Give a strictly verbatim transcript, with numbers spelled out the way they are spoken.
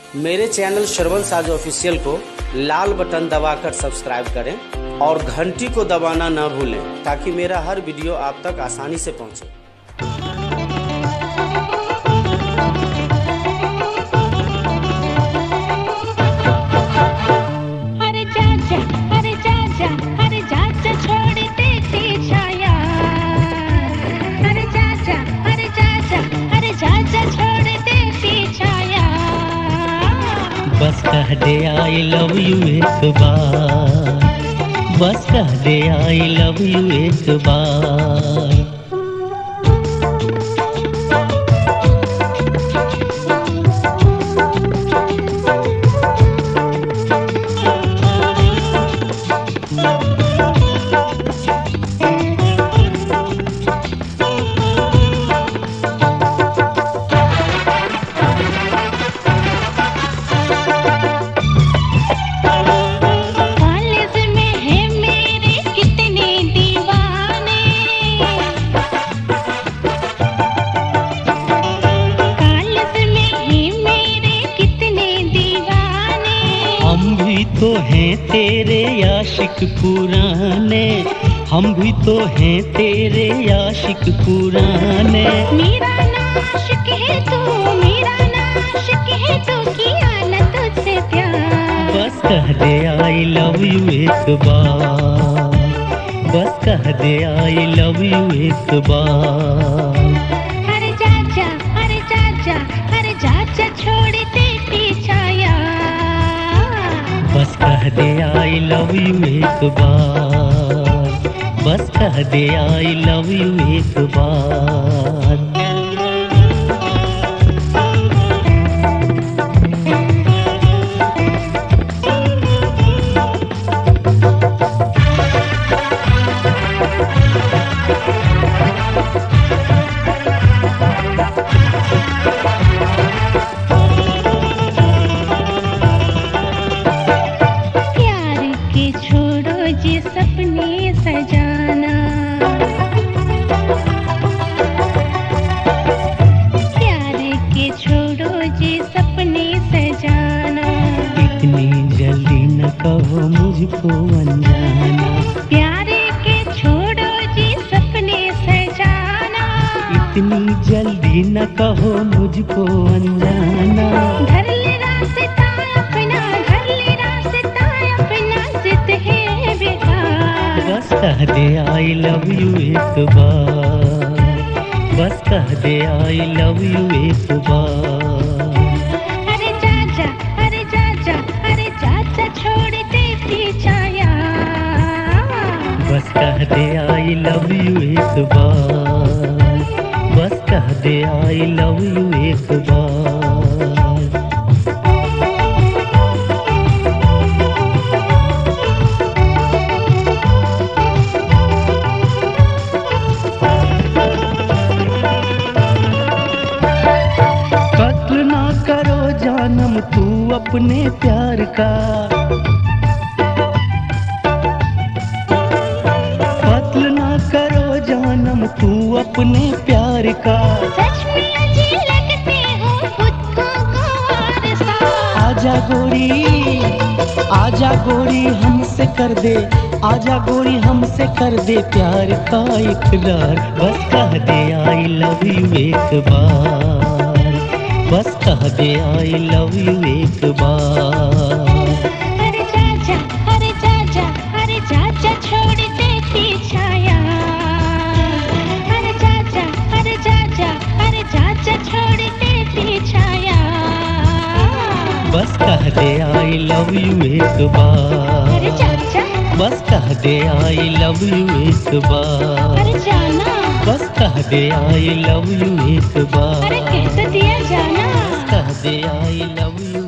मेरे चैनल श्रवण साज ऑफिशियल को लाल बटन दबाकर सब्सक्राइब करें और घंटी को दबाना न भूलें ताकि मेरा हर वीडियो आप तक आसानी से पहुंचे। बस कह दे आई लव यू एक बार, बस कह दे आई लव यू एक बार। तो हैं तेरे आशिक पुराने, हम भी तो हैं तेरे आशिक पुराने। मेरा नाशिक है तू, मेरा नाशिक है तू, किया न तुझसे प्यार। बस कह दे आई लव यू एक बार, बस कह दे आई लव यू एक बार। अरे चाचा, अरे चाचा, अरे चाचा छोड़ दे पीछा यार। बस कह दे आई लव यू एक बार, बस कह दे आई लव यू एक बार। सपने सजाना, प्यार के छोड़ो जी सपने सजाना। इतनी जल्दी न कहो मुझको अनजाना, प्यार के छोड़ो जी सपने सजाना। इतनी जल्दी न कहो मुझको अनजाना। घर ले रास्ता अपना, घर ले रास्ता अपना, जिद है बेकार। बस कह दे आई लव यू एक बार, बस कह दे आई लव यू एक बार। अरे चाचा, अरे चाचा, अरे चाचा छोड़ दे पीछा यार। बस कह दे आई लव यू एक बार, बस कह दे आई लव यू एक बार। जानम तू अपने प्यार का, कत्ल ना करो जानम तू अपने प्यार का। सच में अजीब लगते हो खुद को वारसा। आजा गोरी, आजा गोरी हमसे कर दे, आजा गोरी हमसे कर दे प्यार का इकरार। बस कह दे आई लव यू एक बार, बस कह दे आई लव यू एक बार। अरे चाचा, अरे चाचा, अरे चाचा छोड़ दे पीछा यार। अरे चाचा, अरे चाचा, अरे चाचा छोड़ दे पीछा यार। बस कह दे आई लव यू एक बार। अरे चाचा, बस कह दे आई लव यू एक बार। अरे जाना, बस कह दे आई लव यू एक बार। अरे कह तो दिया जाना। कह दे आई लव यू।